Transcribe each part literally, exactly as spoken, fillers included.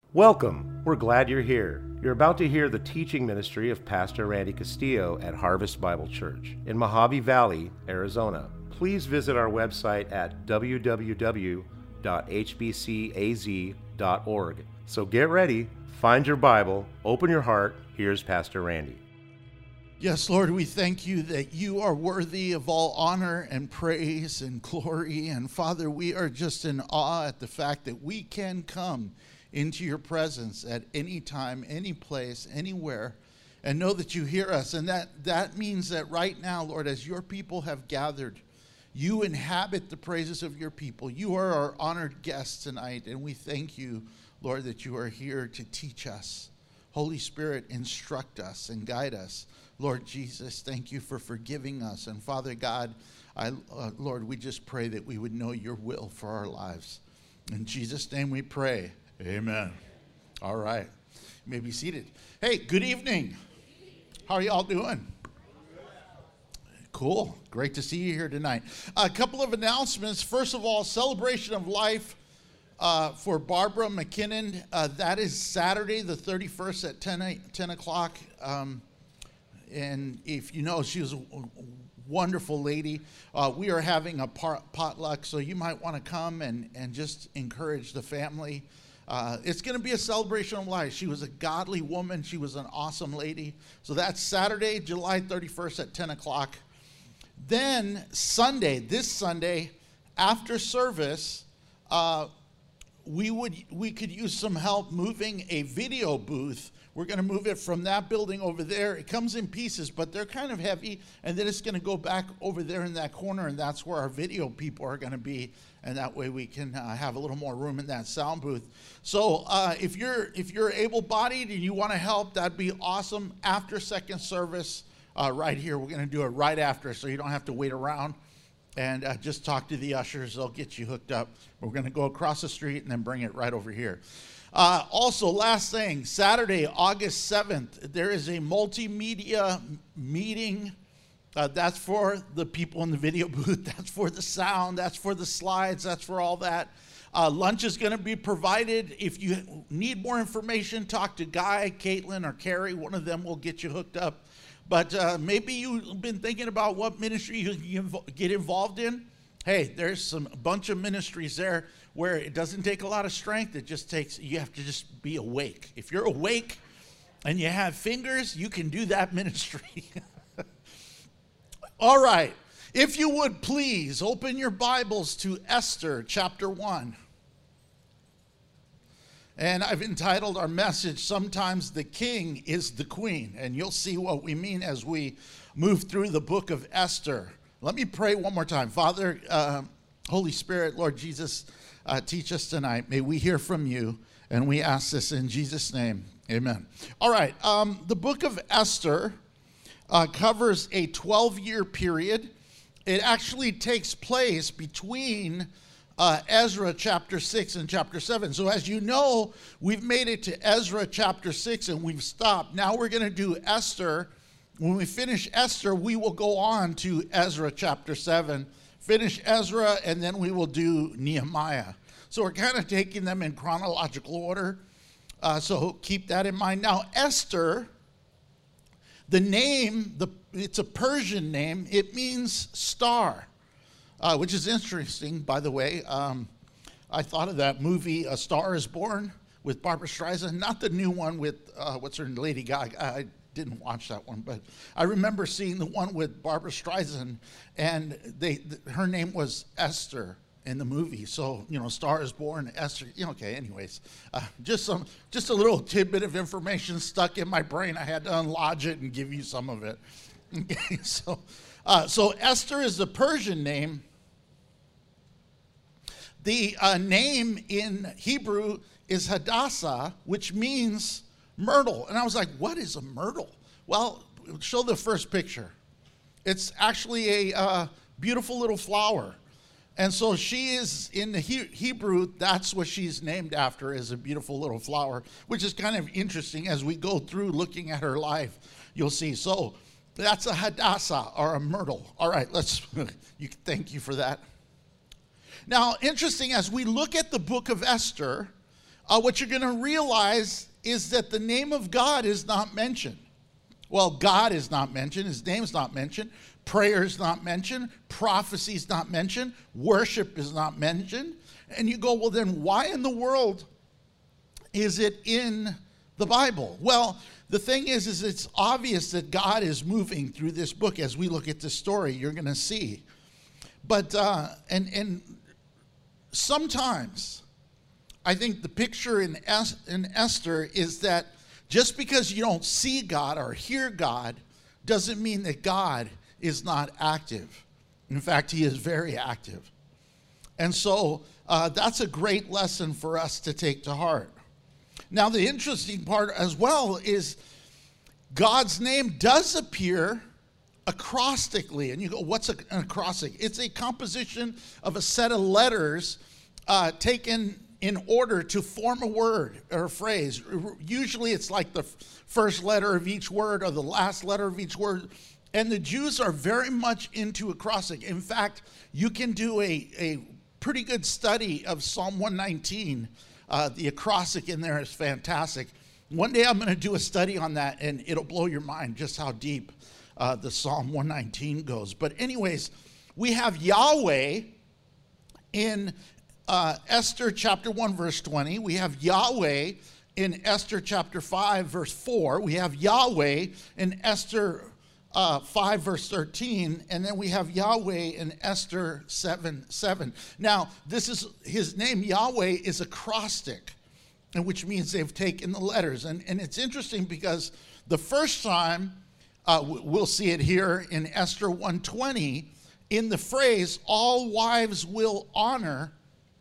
Welcome. We're glad you're here. You're about to hear the teaching ministry of Pastor Randy Castillo at Harvest Bible Church in Mojave Valley, Arizona. Please visit our website at w w w dot h b c a z dot org. So get ready, find your Bible, open your heart. Here's Pastor Randy. Yes, Lord, we thank you that you are worthy of all honor and praise and glory. And Father, we are just in awe at the fact that we can come into your presence at any time, any place, anywhere, and know that you hear us. And that, that means that right now, Lord, as your people have gathered, you inhabit the praises of your people. You are our honored guest tonight, and we thank you, Lord, that you are here to teach us. Holy Spirit, instruct us and guide us. Lord Jesus, thank you for forgiving us. And Father God, I, uh, Lord, we just pray that we would know your will for our lives. In Jesus' name we pray. Amen. All right. You may be seated. Hey, good evening. How are y'all doing? Cool. Great to see you here tonight. A couple of announcements. First of all, Celebration of Life uh, for Barbara McKinnon. Uh, that is Saturday the thirty-first at ten o'clock. Um, and if you know, she was a wonderful lady. Uh, we are having a potluck, so you might want to come and, and just encourage the family. Uh, it's going to be a celebration of life. She was a godly woman. She was an awesome lady. So that's Saturday, July thirty-first at ten o'clock. Then Sunday, this Sunday, after service, uh, we would we could use some help moving a video booth. We're going to move it from that building over there. It comes in pieces, but they're kind of heavy. And then it's going to go back over there in that corner, and that's where our video people are going to be. And that way we can uh, have a little more room in that sound booth. So uh, if you're if you're able-bodied and you want to help, that'd be awesome. After second service, uh, right here, we're going to do it right after, so you don't have to wait around. And uh, just talk to the ushers. They'll get you hooked up. We're going to go across the street and then bring it right over here. Uh, also, last thing, Saturday, August seventh, there is a multimedia meeting. Uh, that's for the people in the video booth. That's for the sound. That's for the slides. That's for all that. Uh, lunch is going to be provided. If you need more information, talk to Guy, Caitlin, or Carrie. One of them will get you hooked up. But uh, maybe you've been thinking about what ministry you can get involved in. Hey, there's some a bunch of ministries there where it doesn't take a lot of strength. It just takes, you have to just be awake. If you're awake and you have fingers, you can do that ministry. All right. If you would please open your Bibles to Esther chapter one. And I've entitled our message, Sometimes the King is the Queen. And you'll see what we mean as we move through the book of Esther. Let me pray one more time. Father, uh, Holy Spirit, Lord Jesus, uh, teach us tonight. May we hear from you. And we ask this in Jesus' name. Amen. All right. Um, the book of Esther uh, covers a twelve-year period. It actually takes place between Uh, Ezra chapter six and chapter seven. So as you know, we've made it to Ezra chapter six and we've stopped. Now we're going to do Esther. When we finish Esther, we will go on to Ezra chapter seven, finish Ezra, and then we will do Nehemiah. So we're kind of taking them in chronological order. Uh, so keep that in mind. Now Esther, the name, the it's a Persian name. It means star. Uh, which is interesting, by the way. Um, I thought of that movie, A Star is Born, with Barbara Streisand. Not the new one with, uh, what's her name, Lady Gaga. I didn't watch that one, but I remember seeing the one with Barbara Streisand, and they th- her name was Esther in the movie. So, you know, Star is Born, Esther. You know, okay, anyways. Uh, just some, just a little tidbit of information stuck in my brain. I had to unlodge it and give you some of it. Okay, so, uh, so Esther is the Persian name. The uh, name in Hebrew is Hadassah, which means myrtle. And I was like, what is a myrtle? Well, show the first picture. It's actually a uh, beautiful little flower. And so she is, in the he- Hebrew, that's what she's named after, is a beautiful little flower, which is kind of interesting as we go through looking at her life. You'll see. So that's a Hadassah, or a myrtle. All right, let's, you, thank you for that. Now, interesting, as we look at the book of Esther, uh, what you're going to realize is that the name of God is not mentioned. Well, God is not mentioned. His name's not mentioned. Prayer is not mentioned. Prophecy is not mentioned. Worship is not mentioned. And you go, well, then why in the world is it in the Bible? Well, the thing is, is it's obvious that God is moving through this book. As we look at this story, you're going to see. But, uh, and, and sometimes I think the picture in, es- in Esther is that just because you don't see God or hear God doesn't mean that God is not active. In fact, he is very active. And so uh, that's a great lesson for us to take to heart. Now, the interesting part as well is God's name does appear acrostically. And you go, what's an acrostic? It's a composition of a set of letters uh, taken in order to form a word or a phrase. Usually it's like the first letter of each word or the last letter of each word. And the Jews are very much into acrostic. In fact, you can do a, a pretty good study of Psalm one nineteen. Uh, the acrostic in there is fantastic. One day I'm going to do a study on that, and it'll blow your mind just how deep uh, the Psalm one nineteen goes. But anyways, we have Yahweh in Uh, Esther chapter one, verse twenty. We have Yahweh in Esther chapter five, verse four. We have Yahweh in Esther uh, five, verse thirteen. And then we have Yahweh in Esther seven, seven. Now, this is, his name, Yahweh, is acrostic, and which means they've taken the letters. And, and it's interesting because the first time, uh, we'll see it here in Esther one twenty, in the phrase, all wives will honor,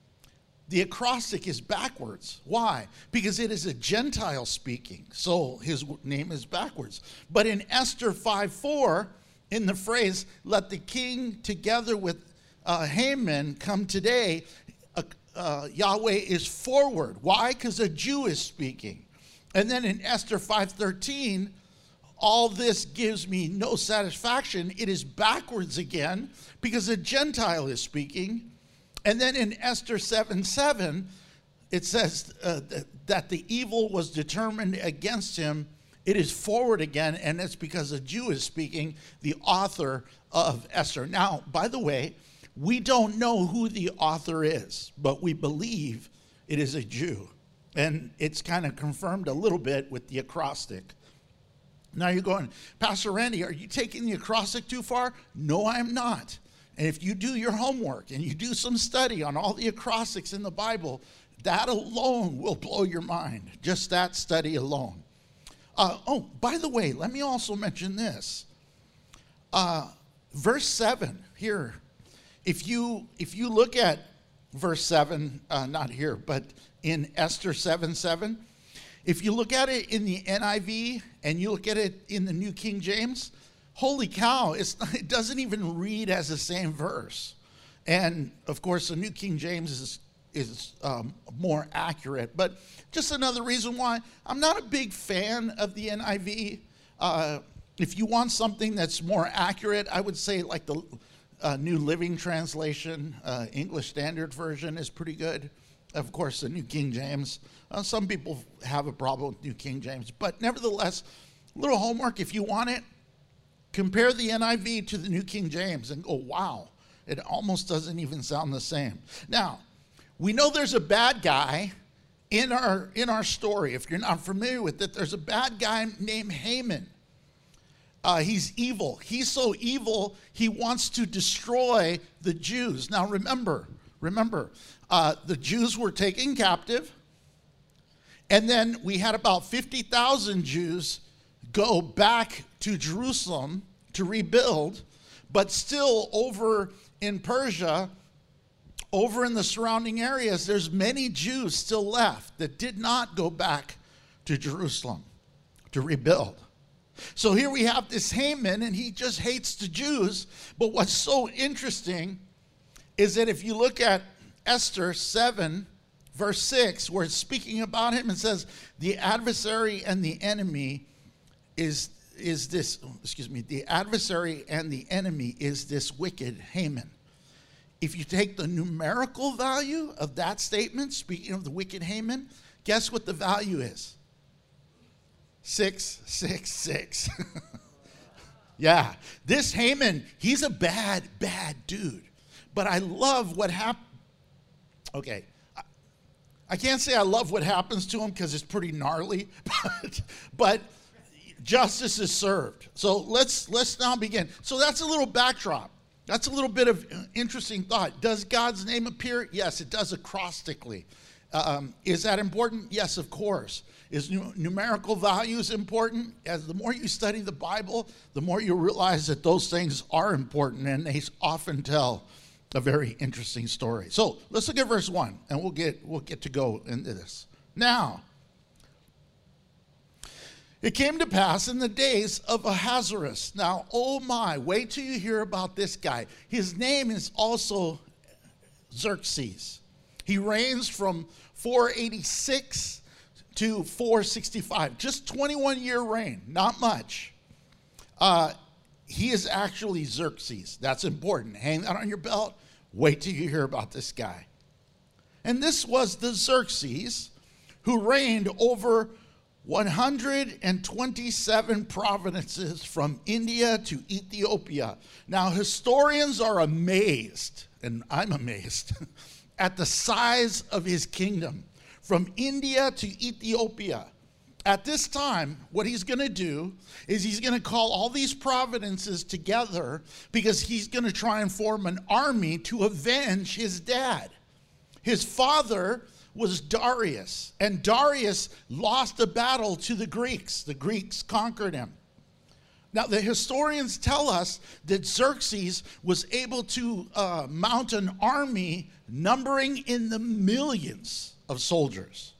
the acrostic is backwards. Why? Because it is a Gentile speaking, so his name is backwards. But in Esther five four, in the phrase, let the king together with uh, Haman come today, uh, uh, Yahweh is forward. Why? Because a Jew is speaking. And then in Esther five thirteen, all this gives me no satisfaction. It is backwards again because a Gentile is speaking. And then in Esther seven seven, it says uh, th- that the evil was determined against him. It is forward again, and it's because a Jew is speaking, the author of Esther. Now, by the way, we don't know who the author is, but we believe it is a Jew. And it's kind of confirmed a little bit with the acrostic. Now you're going, Pastor Randy, are you taking the acrostic too far? No, I'm not. And if you do your homework and you do some study on all the acrostics in the Bible, that alone will blow your mind. Just that study alone. Uh, oh, by the way, let me also mention this. Uh, verse seven here. If you if you look at verse seven, uh, not here, but in Esther seven seven, if you look at it in the N I V and you look at it in the New King James, holy cow, it's, it doesn't even read as the same verse. And, of course, the New King James is, is um, more accurate. But just another reason why I'm not a big fan of the N I V. Uh, if you want something that's more accurate, I would say like the uh, New Living Translation, uh, English Standard Version is pretty good. Of course, the New King James. Uh, some people have a problem with New King James. But nevertheless, a little homework if you want it. Compare the N I V to the New King James and go, wow, it almost doesn't even sound the same. Now, we know there's a bad guy in our in our story. If you're not familiar with it, there's a bad guy named Haman. Uh, he's evil. He's so evil, he wants to destroy the Jews. Now, remember, remember, uh, the Jews were taken captive, and then we had about fifty thousand Jews go back to Jerusalem to rebuild, but still over in Persia, over in the surrounding areas, there's many Jews still left that did not go back to Jerusalem to rebuild. So here we have this Haman, and he just hates the Jews. But what's so interesting is that if you look at Esther seven, verse six, where it's speaking about him, it says, the adversary and the enemy is is this, excuse me, the adversary and the enemy is this wicked Haman. If you take the numerical value of that statement, speaking of the wicked Haman, Guess what the value is? six six six. Yeah, this Haman, he's a bad, bad dude. But I love what happened. Okay, I, I can't say I love what happens to him because it's pretty gnarly, but, but justice is served. So let's let's now begin. So that's a little backdrop. That's a little bit of interesting thought. Does God's name appear? Yes, it does acrostically. Um, is that important? Yes, of course. Is nu- numerical values important? As the more you study the Bible, the more you realize that those things are important, and they often tell a very interesting story. So let's look at verse one, and we'll get we'll get to go into this. Now, it came to pass in the days of Ahasuerus. Now, oh my, wait till you hear about this guy. His name is also Xerxes. He reigns from four eighty-six to four sixty-five, just twenty-one year reign, not much. Uh, he is actually Xerxes. That's important. Hang that on your belt. Wait till you hear about this guy. And this was the Xerxes who reigned over one hundred twenty-seven provinces from India to Ethiopia. Now, historians are amazed, and I'm amazed, at the size of his kingdom. From India to Ethiopia. At this time, what he's going to do is he's going to call all these provinces together because he's going to try and form an army to avenge his dad. His father was Darius, and Darius lost a battle to the Greeks. The Greeks conquered him. Now, the historians tell us that Xerxes was able to uh, mount an army numbering in the millions of soldiers.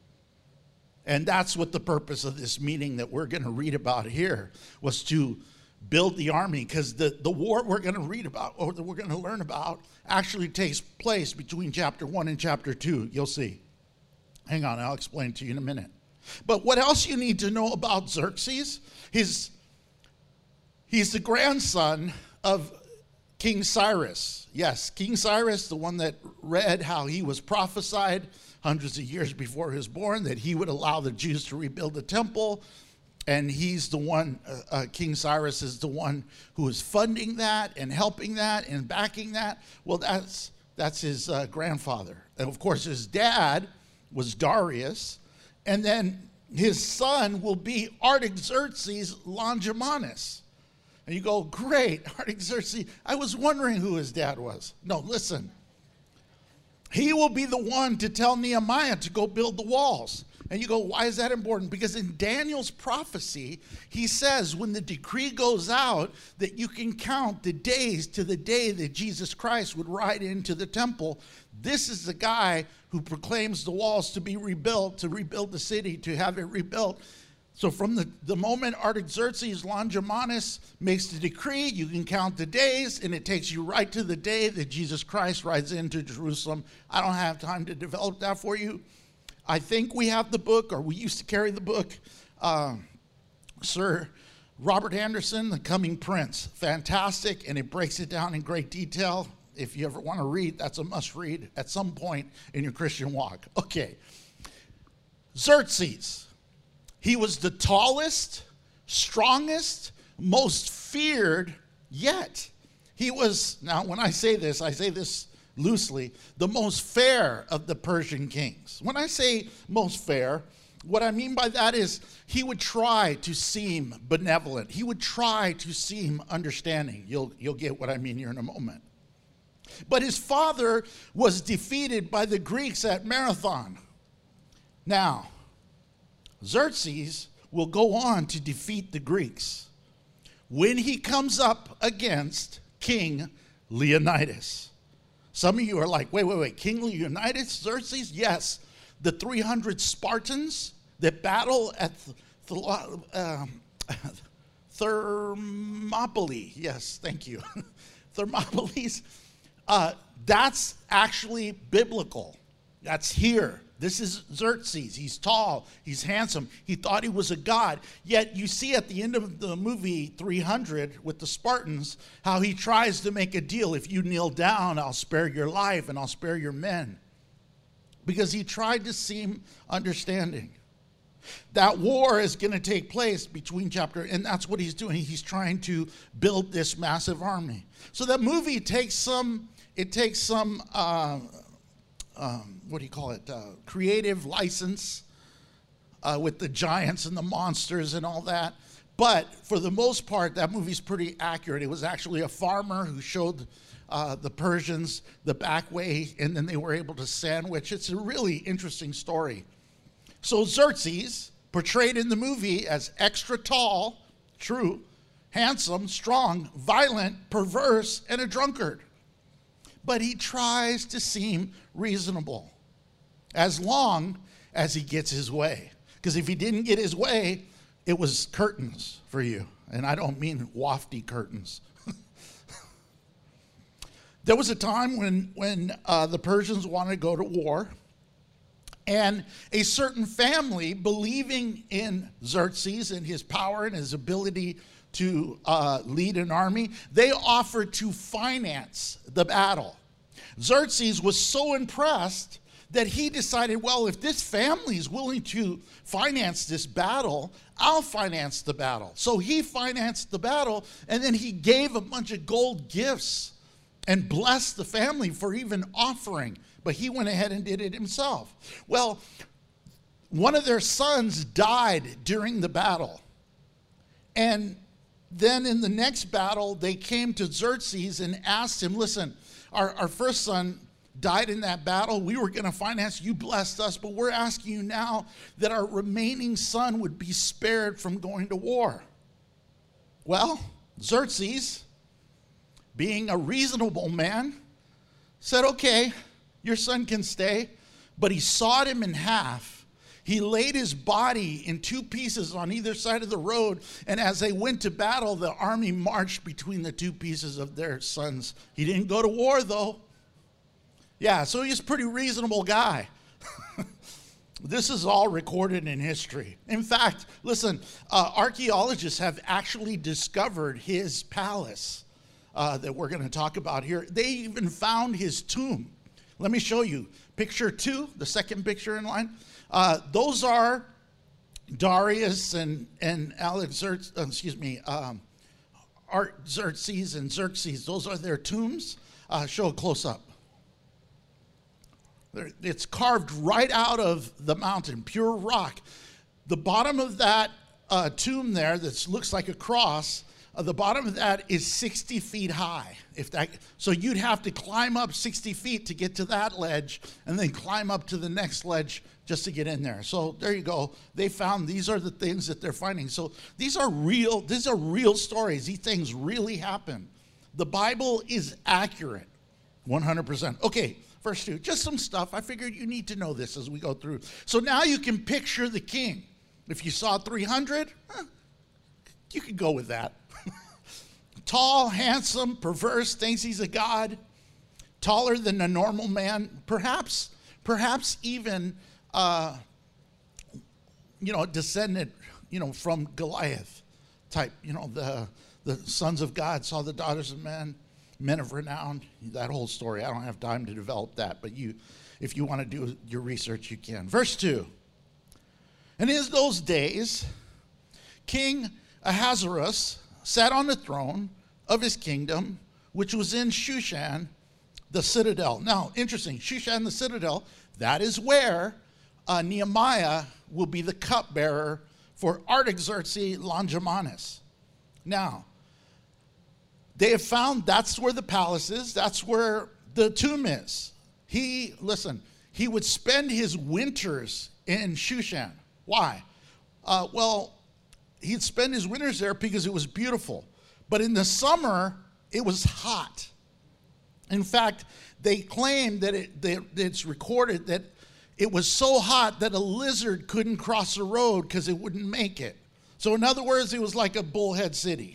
And that's what the purpose of this meeting that we're going to read about here was, to build the army, because the, the war we're going to read about, or that we're going to learn about, actually takes place between chapter one and chapter two. You'll see. Hang on, I'll explain to you in a minute. But what else you need to know about Xerxes? His, he's the grandson of King Cyrus. Yes, King Cyrus, the one that read how he was prophesied hundreds of years before he was born, that he would allow the Jews to rebuild the temple. And he's the one, uh, uh, King Cyrus is the one who is funding that and helping that and backing that. Well, that's that's his uh, grandfather. And of course, his dad was Darius. And then his son will be Artaxerxes Longimanus. And you go, great, Artaxerxes. I was wondering who his dad was. No, listen. He will be the one to tell Nehemiah to go build the walls. And you go, why is that important? Because in Daniel's prophecy, he says when the decree goes out that you can count the days to the day that Jesus Christ would ride into the temple. This is the guy who proclaims the walls to be rebuilt, to rebuild the city, to have it rebuilt. So from the, the moment Artaxerxes Longimanus makes the decree, you can count the days, and it takes you right to the day that Jesus Christ rides into Jerusalem. I don't have time to develop that for you. I think we have the book, or we used to carry the book, uh, Sir Robert Anderson, The Coming Prince. Fantastic, and it breaks it down in great detail. If you ever want to read, that's a must read at some point in your Christian walk. Okay, Xerxes. He was the tallest, strongest, most feared yet. He was, now when I say this, I say this loosely, the most fair of the Persian kings. When I say most fair, what I mean by that is he would try to seem benevolent. He would try to seem understanding. You'll, you'll get what I mean here in a moment. But his father was defeated by the Greeks at Marathon. Now, Xerxes will go on to defeat the Greeks when he comes up against King Leonidas. Some of you are like, wait, wait, wait, King Leonidas, Xerxes? Yes, the three hundred Spartans that battle at Th- uh, Thermopylae. Yes, thank you. Thermopylae. Uh, that's actually biblical. That's here. This is Xerxes. He's tall. He's handsome. He thought he was a god. Yet you see at the end of the movie three hundred with the Spartans how he tries to make a deal. If you kneel down, I'll spare your life and I'll spare your men. because he tried to seem understanding. That war is going to take place between chapter, and that's what he's doing. He's trying to build this massive army. So that movie takes some, it takes some, uh, um, what do you call it, uh, creative license uh, with the giants and the monsters and all that. But for the most part, that movie's pretty accurate. It was actually a farmer who showed uh, the Persians the back way, and then they were able to sandwich. It's a really interesting story. So Xerxes, portrayed in the movie as extra tall, true, handsome, strong, violent, perverse, and a drunkard. But he tries to seem reasonable as long as he gets his way. Because if he didn't get his way, it was curtains for you. And I don't mean wafty curtains. There was a time when, when uh, the Persians wanted to go to war. And a certain family, believing in Xerxes and his power and his ability to uh, lead an army, they offered to finance the battle. Xerxes was so impressed that he decided, well, if this family is willing to finance this battle, I'll finance the battle. So he financed the battle, and then he gave a bunch of gold gifts and blessed the family for even offering. But he went ahead and did it himself. Well, one of their sons died during the battle. And then in the next battle, they came to Xerxes and asked him, listen, our, our first son died in that battle. We were going to finance, you blessed us, but we're asking you now that our remaining son would be spared from going to war. Well, Xerxes, being a reasonable man, said, okay, your son can stay, but he sawed him in half. He laid his body in two pieces on either side of the road, and as they went to battle, the army marched between the two pieces of their sons. He didn't go to war, though. Yeah, so he's a pretty reasonable guy. This is all recorded in history. In fact, listen, uh, archaeologists have actually discovered his palace uh, that we're going to talk about here. They even found his tomb. Let me show you. Picture two, the second picture in line. Uh, those are Darius and, and Alexerxes, uh, excuse me, um, Artaxerxes and Xerxes. Those are their tombs. Uh, show a close-up. It's carved right out of the mountain, pure rock. The bottom of that uh, tomb there that looks like a cross, uh, the bottom of that is sixty feet high. If that, so you'd have to climb up sixty feet to get to that ledge and then climb up to the next ledge just to get in there. So there you go. They found these are the things that they're finding. So these are real, these are real stories. These things really happen. The Bible is accurate, one hundred percent. Okay. Verse two, just some stuff. I figured you need to know this as we go through. So now you can picture the king. If you saw three hundred, eh, you could go with that. Tall, handsome, perverse, thinks he's a god. Taller than a normal man. Perhaps, perhaps even, uh, you know, descendant, you know, from Goliath type. You know, the, the sons of God saw the daughters of men. Men of renown, that whole story. I don't have time to develop that, but you, if you want to do your research, you can. Verse two. And in those days, King Ahasuerus sat on the throne of his kingdom, which was in Shushan, the citadel. Now, interesting, Shushan, the citadel, that is where uh, Nehemiah will be the cupbearer for Artaxerxes Longimanus. Now, they have found that's where the palace is. That's where the tomb is. He, listen, he would spend his winters in Shushan. Why? Uh, well, he'd spend his winters there because it was beautiful. But in the summer, it was hot. In fact, they claim that, it, that it's recorded that it was so hot that a lizard couldn't cross the road because it wouldn't make it. So in other words, it was like a bullhead city.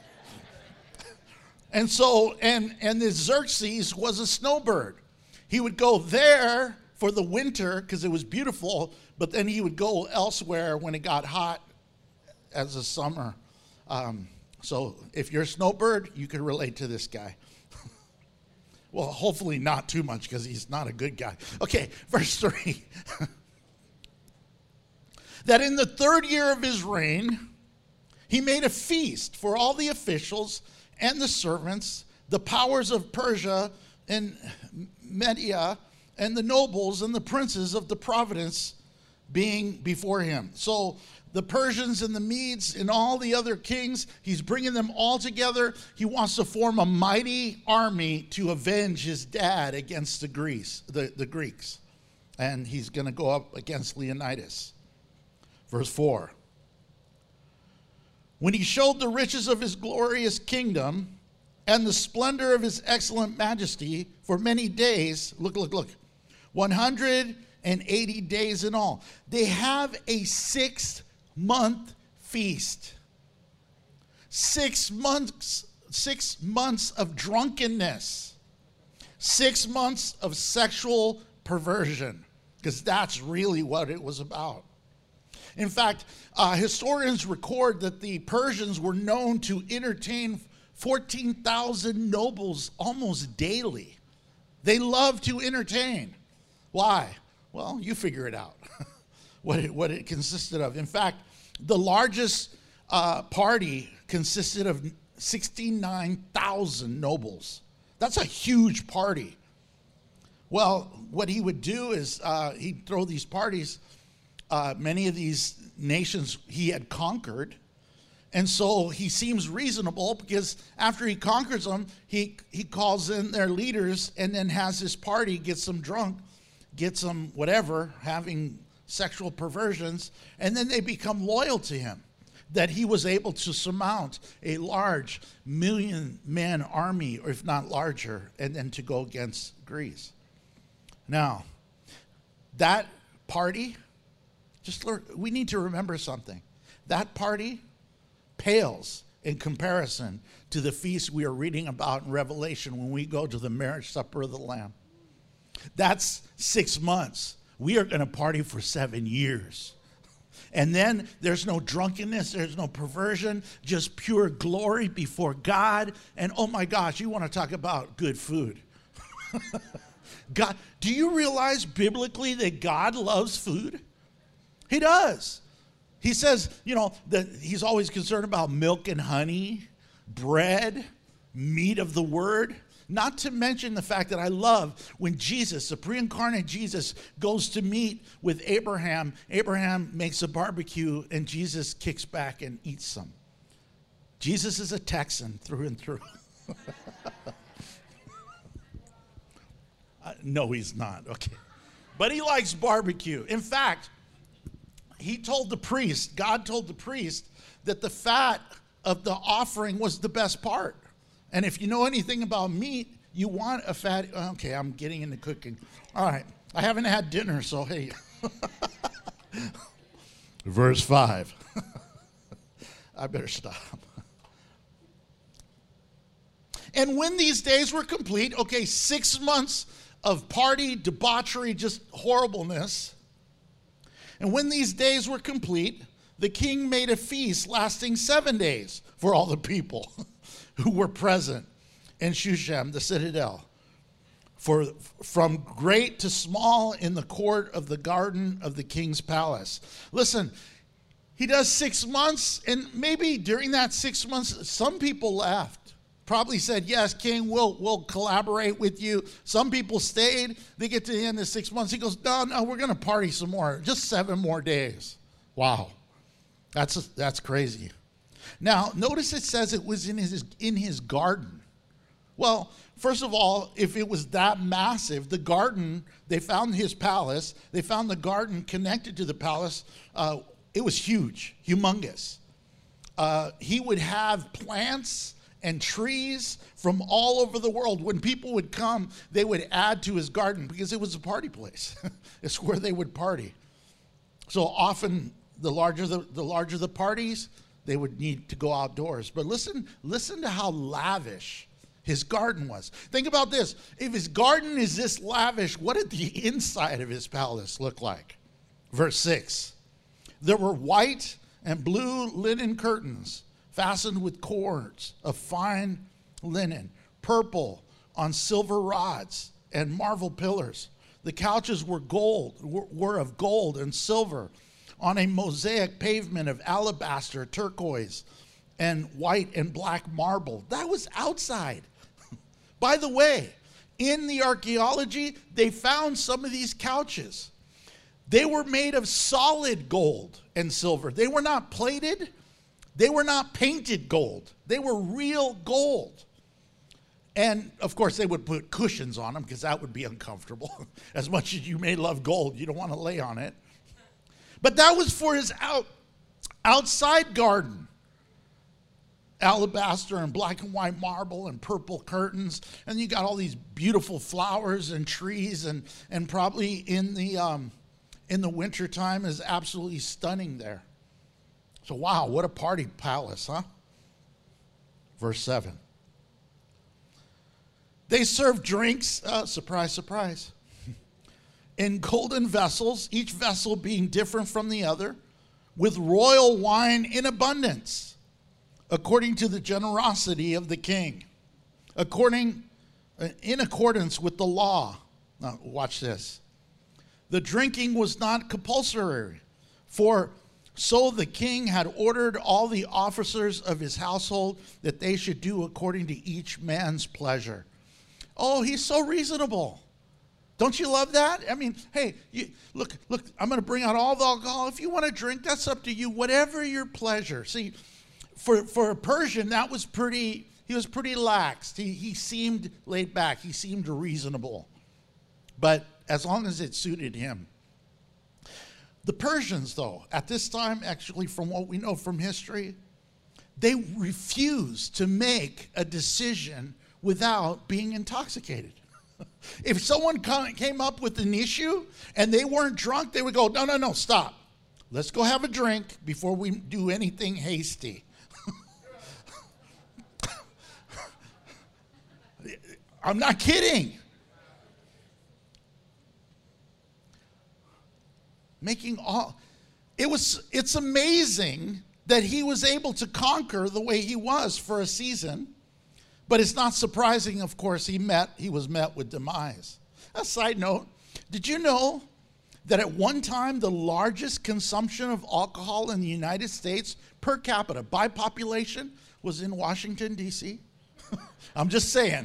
And so, and, and this Xerxes was a snowbird. He would go there for the winter because it was beautiful, but then he would go elsewhere when it got hot as a summer. Um, so if you're a snowbird, you can relate to this guy. Well, hopefully not too much because he's not a good guy. Okay, verse three. That in the third year of his reign, he made a feast for all the officials and the servants, the powers of Persia and Media, and the nobles and the princes of the province being before him. So the Persians and the Medes and all the other kings, he's bringing them all together. He wants to form a mighty army to avenge his dad against the Greece, the, the Greeks. And he's going to go up against Leonidas. Verse four. When he showed the riches of his glorious kingdom and the splendor of his excellent majesty for many days, look, look, look, one hundred eighty days in all. They have a six-month feast. Six months, six months of drunkenness. Six months of sexual perversion, because that's really what it was about. In fact, uh, historians record that the Persians were known to entertain fourteen thousand nobles almost daily. They loved to entertain. Why? Well, you figure it out, what, it, what it consisted of. In fact, the largest uh, party consisted of sixty-nine thousand nobles. That's a huge party. Well, what he would do is uh, he'd throw these parties. Uh, many of these nations he had conquered. And so he seems reasonable because after he conquers them, he, he calls in their leaders and then has this party, gets them drunk, gets them whatever, having sexual perversions, and then they become loyal to him. That he was able to surmount a large million-man army, or if not larger, and then to go against Greece. Now, that party, just learn, we need to remember something. That party pales in comparison to the feast we are reading about in Revelation when we go to the marriage supper of the Lamb. That's six months. We are going to party for seven years. And then there's no drunkenness, there's no perversion, just pure glory before God. And oh my gosh, you want to talk about good food. God, do you realize biblically that God loves food? He does. He says, you know, that he's always concerned about milk and honey, bread, meat of the word. Not to mention the fact that I love when Jesus, the pre-incarnate Jesus, goes to meet with Abraham. Abraham makes a barbecue and Jesus kicks back and eats some. Jesus is a Texan through and through. uh, no, he's not. Okay. But he likes barbecue. In fact, he told the priest, God told the priest, that the fat of the offering was the best part. And if you know anything about meat, you want a fat. Okay, I'm getting into cooking. All right, I haven't had dinner, so hey. Verse five. I better stop. And when these days were complete, okay, six months of party, debauchery, just horribleness. And when these days were complete, the king made a feast lasting seven days for all the people who were present in Shushan, the citadel, for from great to small in the court of the garden of the king's palace. Listen, he does six months, and maybe during that six months, some people left. Probably said, yes, king, we'll, we'll collaborate with you. Some people stayed. They get to the end of six months. He goes, no, no, we're going to party some more. Just seven more days. Wow. That's, that's crazy. Now, notice it says it was in his, in his garden. Well, first of all, if it was that massive, the garden, they found his palace. They found the garden connected to the palace. Uh, it was huge, humongous. Uh, he would have plants and trees from all over the world. When people would come, they would add to his garden because it was a party place. It's where they would party. So often, the larger the, the larger the parties, they would need to go outdoors. But listen, listen to how lavish his garden was. Think about this. If his garden is this lavish, what did the inside of his palace look like? Verse six. There were white and blue linen curtains fastened with cords of fine linen, purple, on silver rods and marble pillars. The couches were gold, were of gold and silver on a mosaic pavement of alabaster, turquoise, and white and black marble. That was outside. By the way, in the archaeology, they found some of these couches. They were made of solid gold and silver. They were not plated. They were not painted gold. They were real gold. And, of course, they would put cushions on them because that would be uncomfortable. As much as you may love gold, you don't want to lay on it. But that was for his out, outside garden. Alabaster and black and white marble and purple curtains. And you got all these beautiful flowers and trees. And, and probably in the, um, in the wintertime is absolutely stunning there. So, wow, what a party palace, huh? Verse seven. They served drinks, uh, surprise, surprise, in golden vessels, each vessel being different from the other, with royal wine in abundance, according to the generosity of the king, according, uh, in accordance with the law. Now, watch this. The drinking was not compulsory, for so the king had ordered all the officers of his household that they should do according to each man's pleasure. Oh, he's so reasonable. Don't you love that? I mean, hey, you, look, look, I'm going to bring out all the alcohol. If you want to drink, that's up to you, whatever your pleasure. See, for, for a Persian, that was pretty, he was pretty lax. He, he seemed laid back. He seemed reasonable. But as long as it suited him. The Persians, though, at this time, actually, from what we know from history, they refused to make a decision without being intoxicated. If someone came up with an issue and they weren't drunk, they would go, no, no, no, stop. Let's go have a drink before we do anything hasty. I'm not kidding. Making all, it was, it's amazing that he was able to conquer the way he was for a season. But it's not surprising, of course, he met, he was met with demise. A side note, did you know that at one time the largest consumption of alcohol in the United States per capita by population was in Washington, D C? I'm just saying.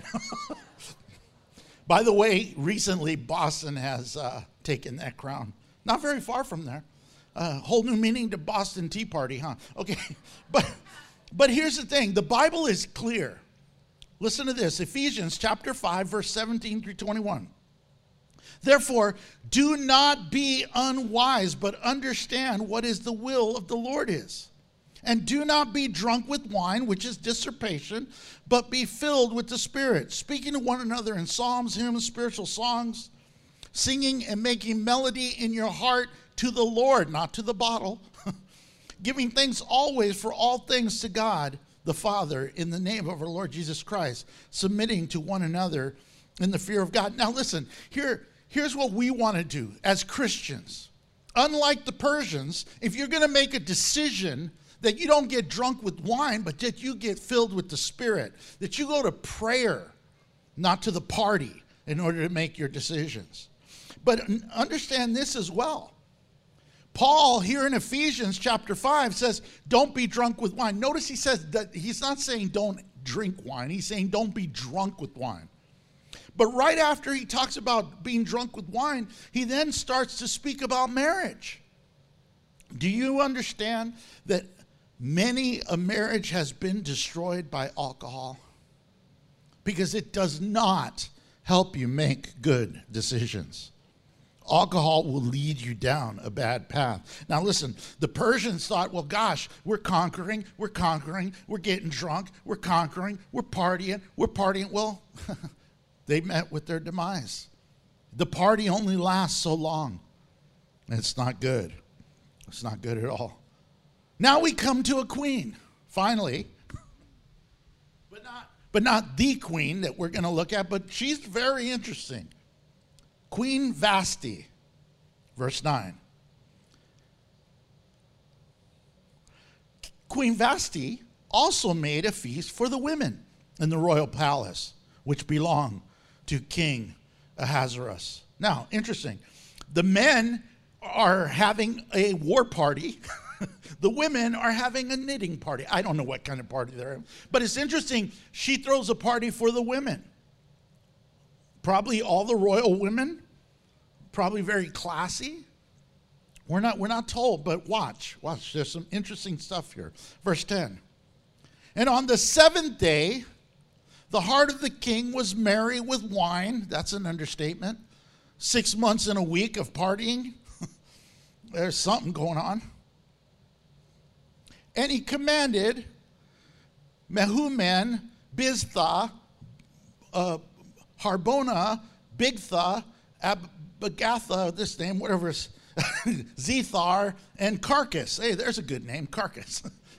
By the way, recently Boston has uh, taken that crown. Not very far from there. A uh, whole new meaning to Boston Tea Party, huh? Okay, but, but here's the thing. The Bible is clear. Listen to this, Ephesians chapter five, verse seventeen through twenty-one. Therefore, do not be unwise, but understand what is the will of the Lord is. And do not be drunk with wine, which is dissipation, but be filled with the Spirit, speaking to one another in psalms, hymns, spiritual songs, singing and making melody in your heart to the Lord, not to the bottle, giving thanks always for all things to God, the Father, in the name of our Lord Jesus Christ, submitting to one another in the fear of God. Now listen, here, here's what we want to do as Christians. Unlike the Persians, if you're going to make a decision that you don't get drunk with wine, but that you get filled with the Spirit, that you go to prayer, not to the party, in order to make your decisions. But understand this as well. Paul here in Ephesians chapter five says, don't be drunk with wine. Notice he says that he's not saying don't drink wine. He's saying don't be drunk with wine. But right after he talks about being drunk with wine, he then starts to speak about marriage. Do you understand that many a marriage has been destroyed by alcohol? Because it does not help you make good decisions. Alcohol will lead you down a bad path. Now listen, the Persians thought, well, gosh, we're conquering, we're conquering, we're getting drunk, we're conquering, we're partying, we're partying. Well, they met with their demise. The party only lasts so long. And it's not good. It's not good at all. Now we come to a queen, finally. But not, but not the queen that we're going to look at, but she's very interesting. Queen Vashti, verse nine. Queen Vashti also made a feast for the women in the royal palace, which belong to King Ahasuerus. Now, interesting. The men are having a war party. The women are having a knitting party. I don't know what kind of party they're having. But it's interesting. She throws a party for the women. Probably all the royal women. Probably very classy. We're not, we're not told, but watch. Watch. There's some interesting stuff here. Verse ten. And on the seventh day, the heart of the king was merry with wine. That's an understatement. Six months and a week of partying. There's something going on. And he commanded Mehuman, Biztha, uh, Harbona, Bigtha, Abagatha, this name, whatever it's, Zethar, and Carcass. Hey, there's a good name, Carcass.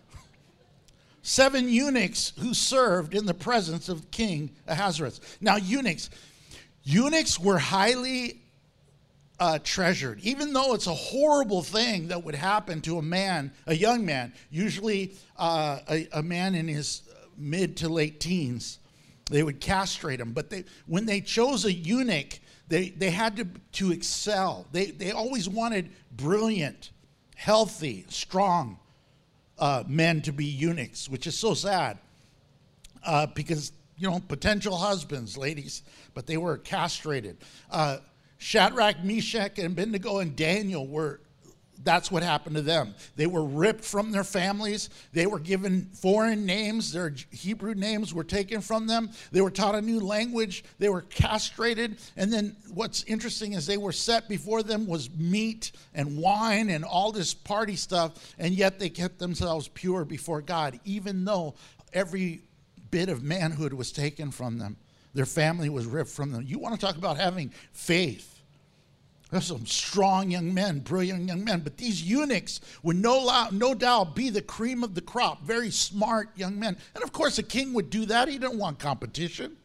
Seven eunuchs who served in the presence of King Ahasuerus. Now, eunuchs. Eunuchs were highly uh, treasured. Even though it's a horrible thing that would happen to a man, a young man, usually uh, a, a man in his mid to late teens, they would castrate him. But they, when they chose a eunuch, they, they had to, to excel. They, they always wanted brilliant, healthy, strong uh, men to be eunuchs, which is so sad uh, because, you know, potential husbands, ladies, but they were castrated. Uh, Shadrach, Meshach, and Abednego and Daniel were, that's what happened to them. They were ripped from their families. They were given foreign names. Their Hebrew names were taken from them. They were taught a new language. They were castrated. And then what's interesting is they were set before them was meat and wine and all this party stuff, and yet they kept themselves pure before God, even though every bit of manhood was taken from them. Their family was ripped from them. You want to talk about having faith. There's some strong young men, brilliant young men. But these eunuchs would no, no doubt be the cream of the crop, very smart young men. And of course, a king would do that. He didn't want competition.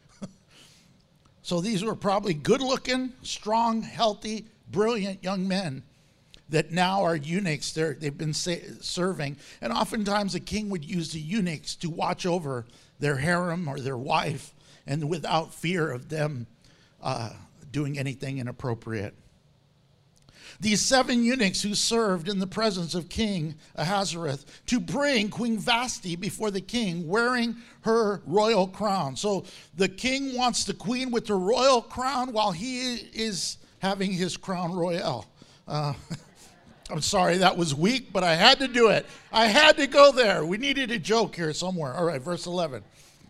So these were probably good-looking, strong, healthy, brilliant young men that now are eunuchs. They're, they've been serving. And oftentimes, a king would use the eunuchs to watch over their harem or their wife, and without fear of them uh, doing anything inappropriate. These seven eunuchs who served in the presence of King Ahasuerus to bring Queen Vashti before the king wearing her royal crown. So the king wants the queen with her royal crown while he is having his crown royal. Uh, I'm sorry that was weak, but I had to do it. I had to go there. We needed a joke here somewhere. All right, verse eleven.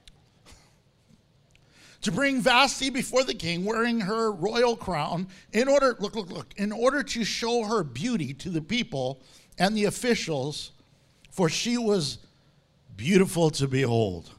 To bring Vashti before the king wearing her royal crown in order, look, look, look, in order to show her beauty to the people and the officials, for she was beautiful to behold.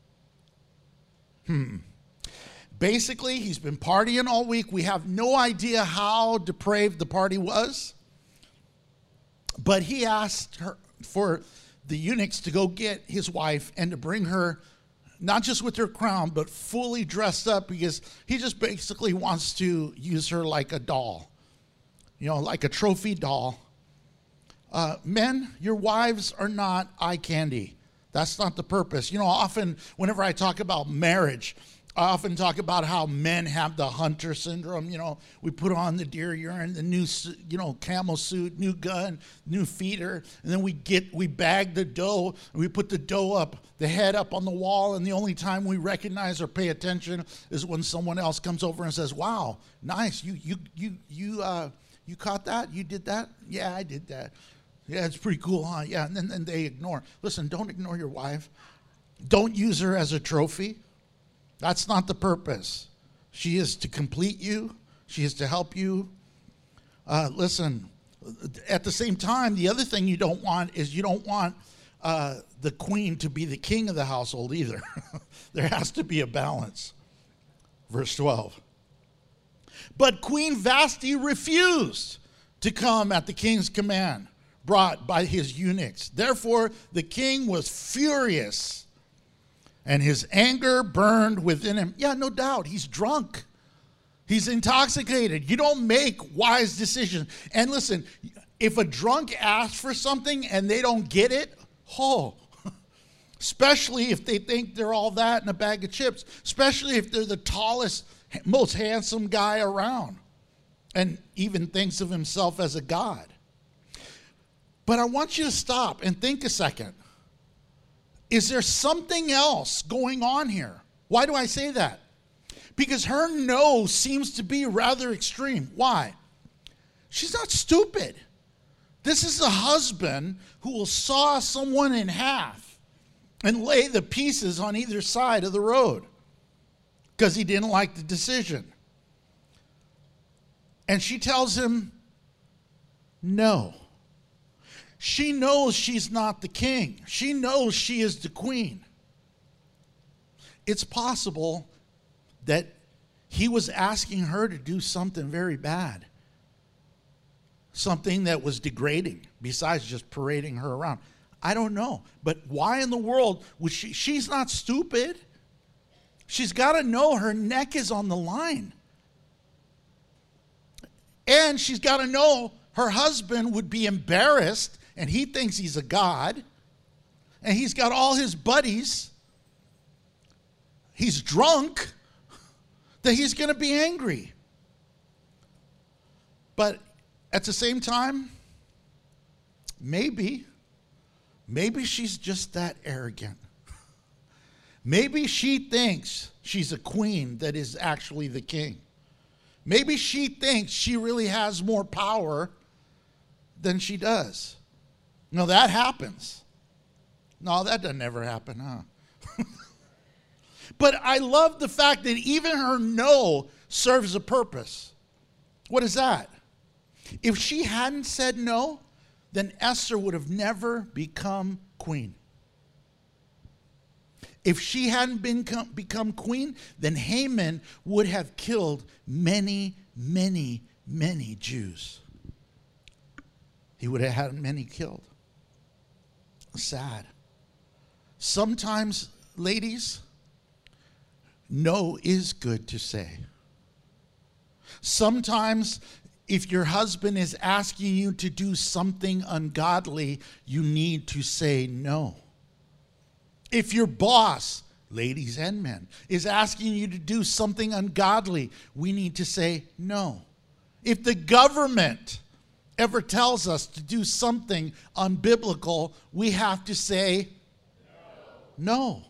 Hmm. Basically, he's been partying all week. We have no idea how depraved the party was. But he asked her for the eunuchs to go get his wife and to bring her not just with her crown, but fully dressed up, because he just basically wants to use her like a doll, you know, like a trophy doll. Uh, men, your wives are not eye candy. That's not the purpose. You know, often whenever I talk about marriage, I often talk about how men have the hunter syndrome. You know, we put on the deer urine, the new, you know, camel suit, new gun, new feeder, and then we get, we bag the doe, and we put the doe up, the head up on the wall, and the only time we recognize or pay attention is when someone else comes over and says, "Wow, nice, you, you, you, you, uh, you caught that? You did that? Yeah, I did that. Yeah, it's pretty cool, huh? Yeah," and then, then they ignore. Listen, don't ignore your wife. Don't use her as a trophy. That's not the purpose. She is to complete you. She is to help you. Uh, listen, at the same time, the other thing you don't want is you don't want uh, the queen to be the king of the household either. There has to be a balance. Verse twelve. But Queen Vashti refused to come at the king's command, brought by his eunuchs. Therefore, the king was furious, and his anger burned within him. Yeah, no doubt. He's drunk. He's intoxicated. You don't make wise decisions. And listen, if a drunk asks for something and they don't get it, oh, especially if they think they're all that in a bag of chips, especially if they're the tallest, most handsome guy around and even thinks of himself as a god. But I want you to stop and think a second. Is there something else going on here? Why do I say that? Because her no seems to be rather extreme. Why? She's not stupid. This is a husband who will saw someone in half and lay the pieces on either side of the road because he didn't like the decision. And she tells him, no. She knows she's not the king. She knows she is the queen. It's possible that he was asking her to do something very bad. Something that was degrading, besides just parading her around. I don't know. But why in the world would she? She's not stupid. She's got to know her neck is on the line. And she's got to know her husband would be embarrassed, and he thinks he's a god. And he's got all his buddies. He's drunk, that he's going to be angry. But at the same time, maybe, maybe she's just that arrogant. Maybe she thinks she's a queen that is actually the king. Maybe she thinks she really has more power than she does. No, that happens. No, that doesn't ever happen, huh? But I love the fact that even her no serves a purpose. What is that? If she hadn't said no, then Esther would have never become queen. If she hadn't been become queen, then Haman would have killed many, many, many Jews. He would have had many killed. Sad. Sometimes, ladies, no is good to say. Sometimes, if your husband is asking you to do something ungodly, you need to say no. If your boss, ladies and men, is asking you to do something ungodly, we need to say no. If the government ever tells us to do something unbiblical, we have to say no. no.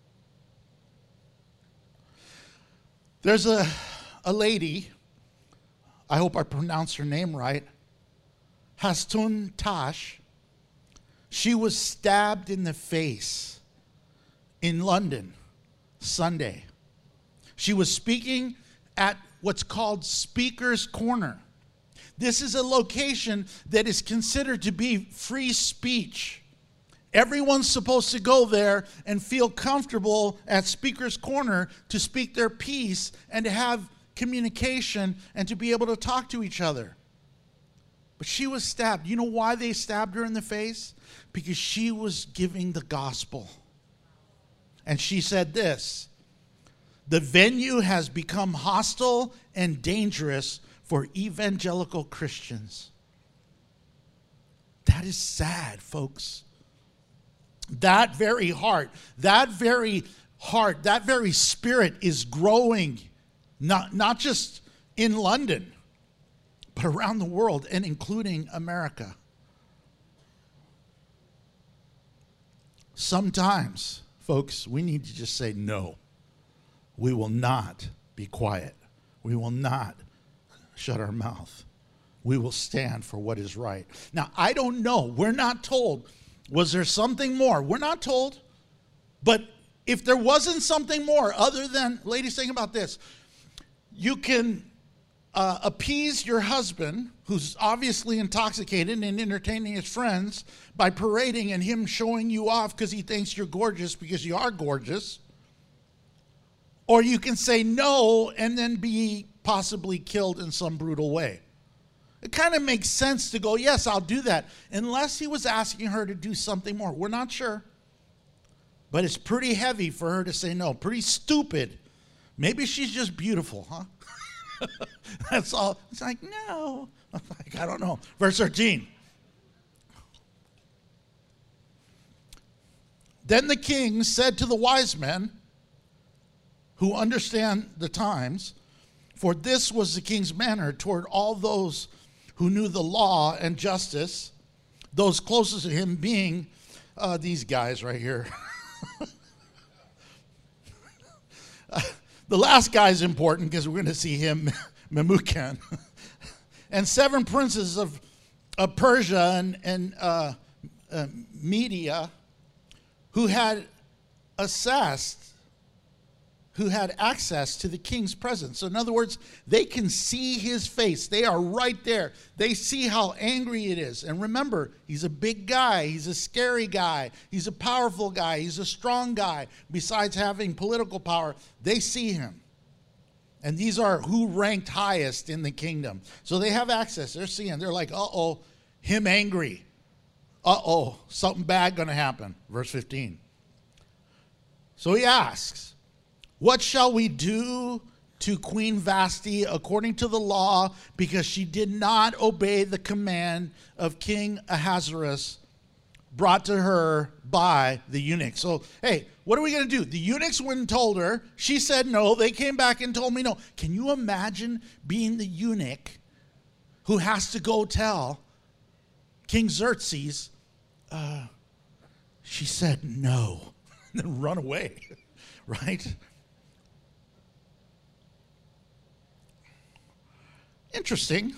There's a, a lady, I hope I pronounced her name right, Hastun Tash. She was stabbed in the face in London Sunday. She was speaking at what's called Speaker's Corner. This is a location that is considered to be free speech. Everyone's supposed to go there and feel comfortable at Speaker's Corner to speak their piece and to have communication and to be able to talk to each other. But she was stabbed. You know why they stabbed her in the face? Because she was giving the gospel. And she said this: the venue has become hostile and dangerous for evangelical Christians. That is sad, folks. That very heart, that very heart, that very spirit is growing, not, not just in London, but around the world, and including America. Sometimes, folks, we need to just say no. We will not be quiet. We will not shut our mouth. We will stand for what is right. Now, I don't know. We're not told. Was there something more? We're not told. But if there wasn't something more other than, ladies, think about this. You can uh, appease your husband, who's obviously intoxicated and entertaining his friends, by parading and him showing you off because he thinks you're gorgeous, because you are gorgeous. Or you can say no and then be possibly killed in some brutal way. It kind of makes sense to go, yes, I'll do that, unless he was asking her to do something more. We're not sure. But it's pretty heavy for her to say no. Pretty stupid. Maybe she's just beautiful, huh? That's all. It's like, no. Like, I don't know. Verse thirteen. Then the king said to the wise men who understand the times, for this was the king's manner toward all those who knew the law and justice, those closest to him being uh, these guys right here. uh, the last guy is important because we're going to see him, Memucan. And seven princes of, of Persia and, and uh, uh, Media who had assessed who had access to the king's presence. So in other words, they can see his face. They are right there. They see how angry it is. And remember, he's a big guy. He's a scary guy. He's a powerful guy. He's a strong guy. Besides having political power, they see him. And these are who ranked highest in the kingdom. So they have access. They're seeing. They're like, uh-oh, him angry. Uh-oh, something bad going to happen. Verse fifteen. So he asks, what shall we do to Queen Vashti according to the law, because she did not obey the command of King Ahasuerus brought to her by the eunuch? So, hey, what are we going to do? The eunuchs went and told her. She said no. They came back and told me no. Can you imagine being the eunuch who has to go tell King Xerxes, uh, she said no, and then run away, right? Interesting.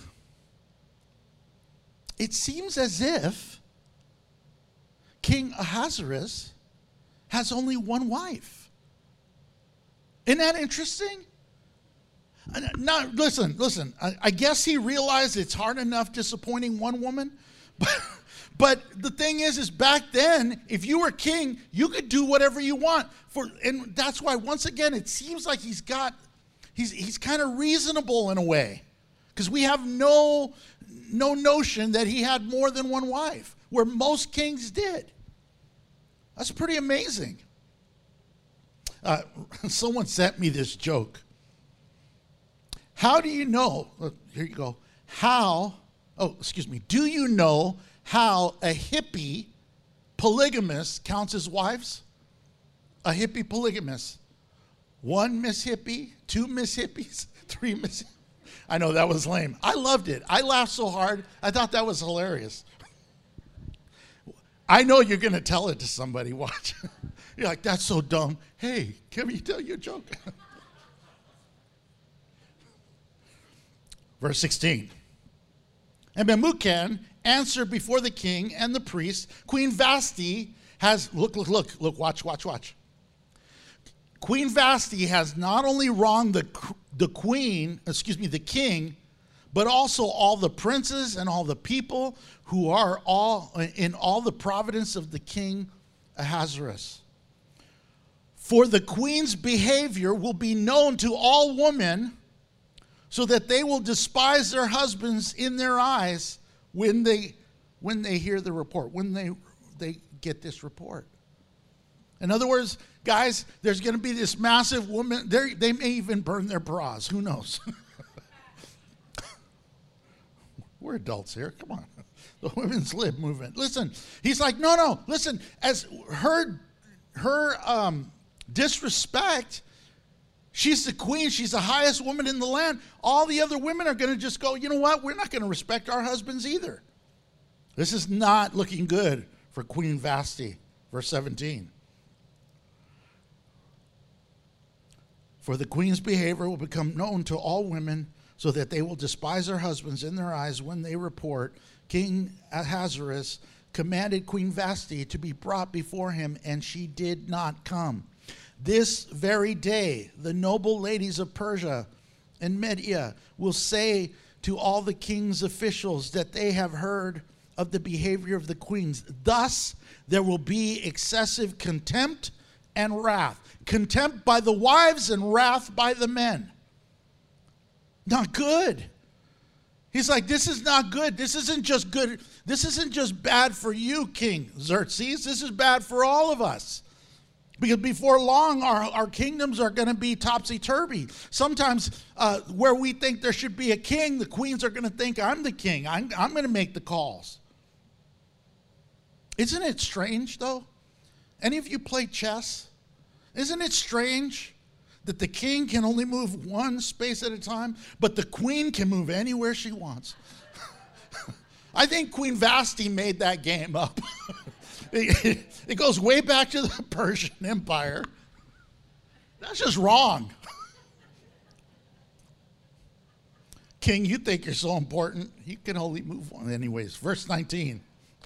It seems as if King Ahasuerus has only one wife. Isn't that interesting? Now, listen, listen. I, I guess he realized it's hard enough disappointing one woman, but, but the thing is, is back then, if you were king, you could do whatever you want. For, and that's why, once again, it seems like he's got, he's he's kind of reasonable in a way. Because we have no, no notion that he had more than one wife, where most kings did. That's pretty amazing. Uh, someone sent me this joke. How do you know, uh, here you go, how, oh, excuse me, do you know how a hippie polygamist counts his wives? A hippie polygamist. One Miss Hippie, two Miss Hippies, three Miss Hippies. I know, that was lame. I loved it. I laughed so hard. I thought that was hilarious. I know you're going to tell it to somebody. Watch. You're like, that's so dumb. Hey, can we tell you a joke? Verse sixteen. And Memucan answered before the king and the priest, Queen Vashti has, look, look, look, look, watch, watch, watch. Queen Vashti has not only wronged the, the queen, excuse me, the king, but also all the princes and all the people who are all in all the providence of the king Ahasuerus. For the queen's behavior will be known to all women, so that they will despise their husbands in their eyes when they when they hear the report, when they they get this report. In other words, guys, there's going to be this massive woman. They may even burn their bras. Who knows? We're adults here. Come on. The women's lib movement. Listen, he's like, no, no. Listen, as her, her um, disrespect, she's the queen. She's the highest woman in the land. All the other women are going to just go, you know what? We're not going to respect our husbands either. This is not looking good for Queen Vashti. Verse seventeen. For the queen's behavior will become known to all women, so that they will despise their husbands in their eyes when they report, King Ahasuerus commanded Queen Vashti to be brought before him, and she did not come. This very day, the noble ladies of Persia and Media will say to all the king's officials that they have heard of the behavior of the queens. Thus, there will be excessive contempt and wrath. Contempt by the wives and wrath by the men. Not good. He's like, this is not good. This isn't just good. This isn't just bad for you, King Xerxes. This is bad for all of us. Because before long, our, our kingdoms are going to be topsy-turvy. Sometimes uh, where we think there should be a king, the queens are going to think I'm the king. I'm, I'm going to make the calls. Isn't it strange, though? Any of you play chess? Isn't it strange that the king can only move one space at a time, but the queen can move anywhere she wants? I think Queen Vashti made that game up. it, it goes way back to the Persian Empire. That's just wrong. King, you think you're so important. You can only move one. Anyways, verse nineteen.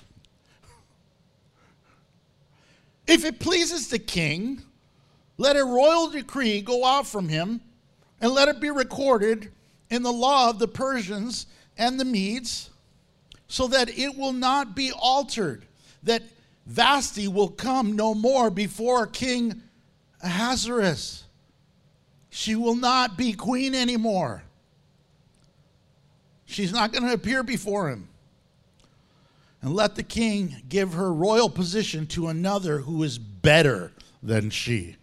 If it pleases the king, let a royal decree go out from him, and let it be recorded in the law of the Persians and the Medes, so that it will not be altered, that Vashti will come no more before King Ahasuerus. She will not be queen anymore. She's not going to appear before him. And let the king give her royal position to another who is better than she.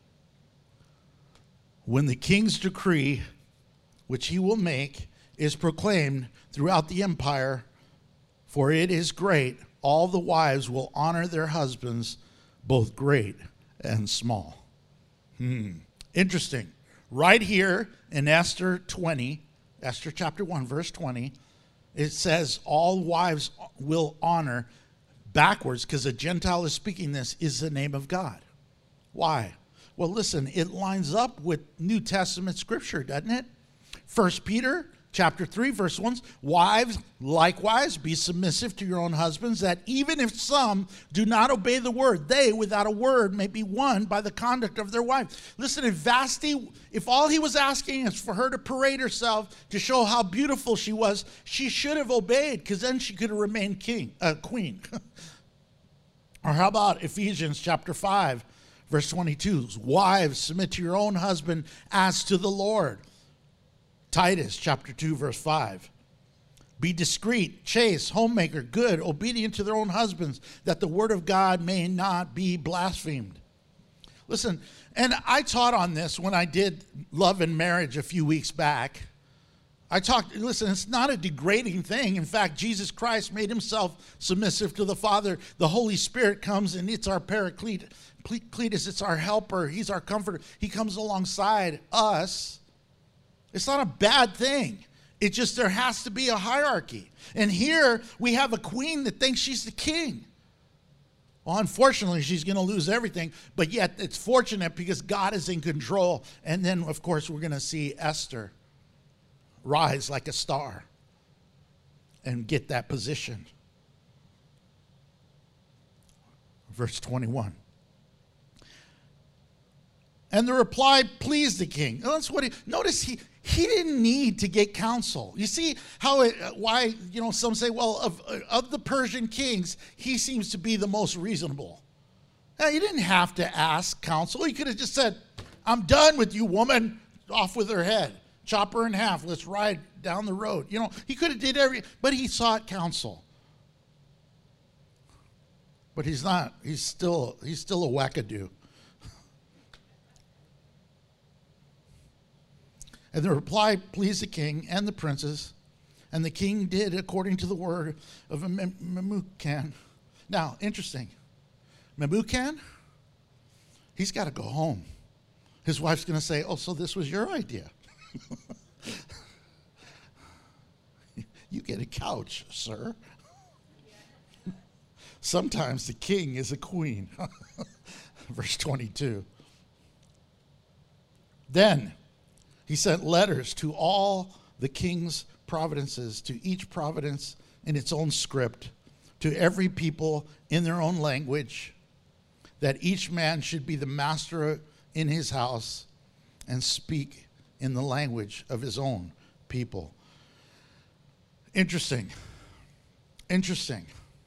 When the king's decree, which he will make, is proclaimed throughout the empire, for it is great, all the wives will honor their husbands, both great and small. Hmm. Interesting. Right here in Esther twenty, Esther chapter one, verse twenty, it says all wives will honor, backwards, because a Gentile is speaking this, is the name of God. Why? Well, listen, it lines up with New Testament scripture, doesn't it? First Peter chapter three, verse one, wives, likewise, be submissive to your own husbands, that even if some do not obey the word, they, without a word, may be won by the conduct of their wife. Listen, if Vashti, if all he was asking is for her to parade herself to show how beautiful she was, she should have obeyed, because then she could have remained king, uh, queen. Or how about Ephesians chapter five, verse twenty-two, wives, submit to your own husband as to the Lord. Titus chapter two, verse five. Be discreet, chaste, homemaker, good, obedient to their own husbands, that the word of God may not be blasphemed. Listen, and I taught on this when I did Love and Marriage a few weeks back. I talked, listen, it's not a degrading thing. In fact, Jesus Christ made himself submissive to the Father. The Holy Spirit comes and it's our paracletus, it's our helper, he's our comforter. He comes alongside us. It's not a bad thing. It's just there has to be a hierarchy. And here we have a queen that thinks she's the king. Well, unfortunately, she's going to lose everything. But yet it's fortunate because God is in control. And then, of course, we're going to see Esther rise like a star and get that position. Verse twenty-one. And the reply pleased the king. That's what he, notice he, he didn't need to get counsel. You see how it, why, you know, some say, well, of, of the Persian kings, he seems to be the most reasonable. Now, he didn't have to ask counsel. He could have just said, I'm done with you, woman. Off with her head. Chop her in half. Let's ride down the road. You know, he could have did every, but he sought counsel. But he's not, he's still, he's still a wackadoo. And the reply pleased the king and the princes, and the king did according to the word of Memucan. Now, interesting. Memucan, he's got to go home. His wife's going to say, oh, so this was your idea. You get a couch, sir. Sometimes the king is a queen. Verse twenty-two. Then he sent letters to all the king's provinces, to each province in its own script, to every people in their own language, that each man should be the master in his house and speak in the language of his own people. Interesting. Interesting.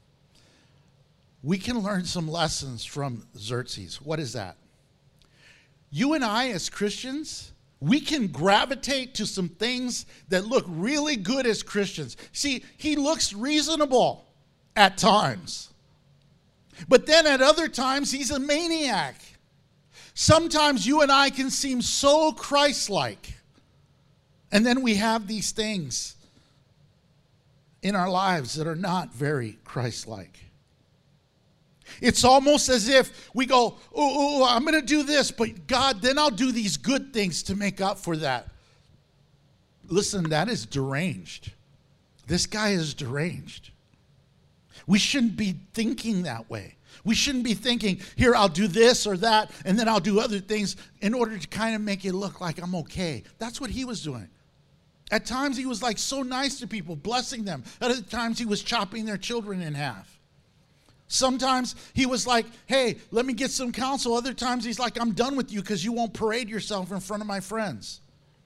We can learn some lessons from Xerxes. What is that? You and I as Christians, we can gravitate to some things that look really good as Christians. See, he looks reasonable at times. But then at other times, he's a maniac. Sometimes you and I can seem so Christ-like. And then we have these things in our lives that are not very Christ-like. It's almost as if we go, oh, oh, oh I'm going to do this, but God, then I'll do these good things to make up for that. Listen, that is deranged. This guy is deranged. We shouldn't be thinking that way. We shouldn't be thinking, here, I'll do this or that, and then I'll do other things in order to kind of make it look like I'm okay. That's what he was doing. At times, he was like so nice to people, blessing them. At other times, he was chopping their children in half. Sometimes he was like, hey, let me get some counsel. Other times, he's like, I'm done with you because you won't parade yourself in front of my friends.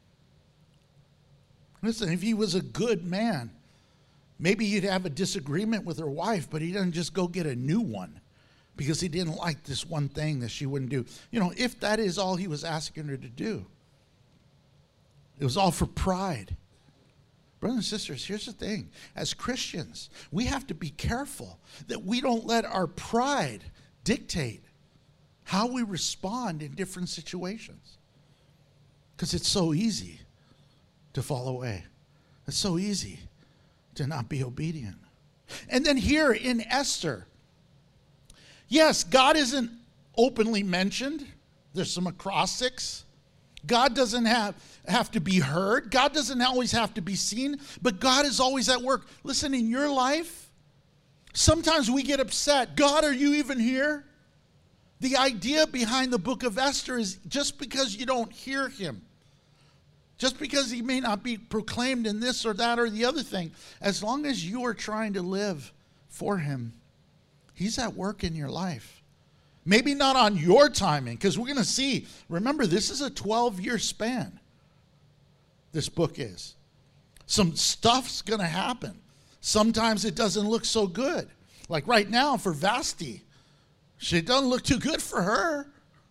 Listen, if he was a good man, maybe he'd have a disagreement with her wife, but he doesn't just go get a new one because he didn't like this one thing that she wouldn't do. You know, if that is all he was asking her to do, it was all for pride. Brothers and sisters, here's the thing. As Christians, we have to be careful that we don't let our pride dictate how we respond in different situations. Because it's so easy to fall away. It's so easy to not be obedient. And then here in Esther, yes, God isn't openly mentioned. There's some acrostics. God doesn't have, have to be heard. God doesn't always have to be seen, but God is always at work. Listen, in your life, sometimes we get upset. God, are you even here? The idea behind the book of Esther is just because you don't hear him, just because he may not be proclaimed in this or that or the other thing, as long as you are trying to live for him, he's at work in your life. Maybe not on your timing, because we're going to see, remember, this is a twelve-year span, this book is. Some stuff's going to happen. Sometimes it doesn't look so good. Like right now for Vashti, it doesn't look too good for her.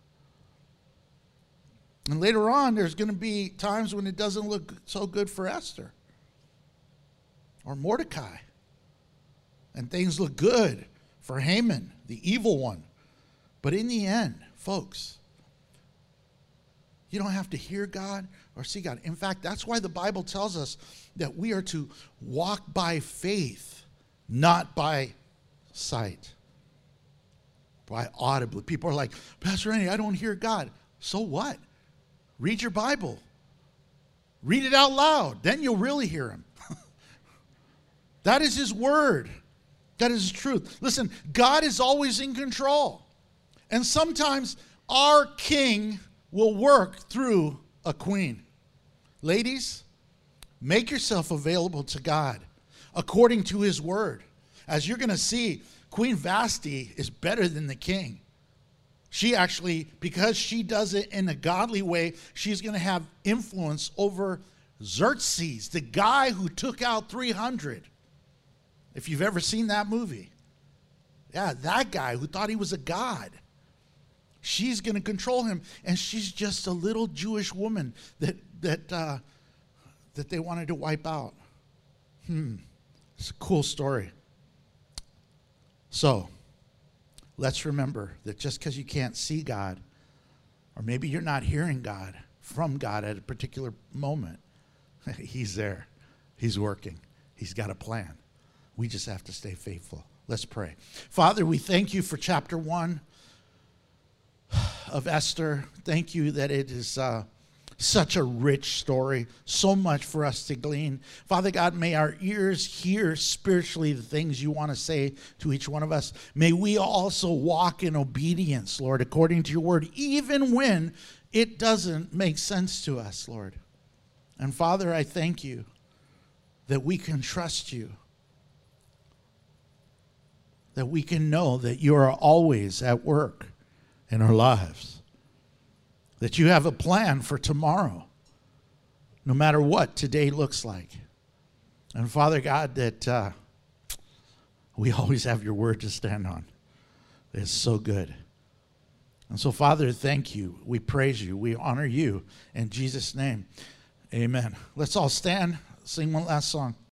And later on, there's going to be times when it doesn't look so good for Esther or Mordecai. And things look good for Haman, the evil one. But in the end, folks, you don't have to hear God or see God. In fact, that's why the Bible tells us that we are to walk by faith, not by sight, by audibly. People are like, Pastor Randy, I don't hear God. So what? Read your Bible. Read it out loud. Then you'll really hear him. That is his word. That is his truth. Listen, God is always in control. And sometimes our king will work through a queen. Ladies, make yourself available to God according to his word. As you're going to see, Queen Vashti is better than the king. She actually, because she does it in a godly way, she's going to have influence over Xerxes, the guy who took out three hundred. If you've ever seen that movie. Yeah, that guy who thought he was a god. She's going to control him, and she's just a little Jewish woman that that uh, that they wanted to wipe out. Hmm, it's a cool story. So, let's remember that just because you can't see God, or maybe you're not hearing God from God at a particular moment, he's there. He's working. He's got a plan. We just have to stay faithful. Let's pray. Father, we thank you for chapter one of Esther. Thank you that it is uh, such a rich story, so much for us to glean. Father God, may our ears hear spiritually the things you want to say to each one of us. May we also walk in obedience, Lord, according to your word, even when it doesn't make sense to us, Lord. And Father, I thank you that we can trust you, that we can know that you are always at work in our lives, that you have a plan for tomorrow, no matter what today looks like. And Father God, that uh, we always have your word to stand on. It's so good. And so, Father, thank you. We praise you. We honor you. In Jesus' name, amen. Let's all stand, sing one last song.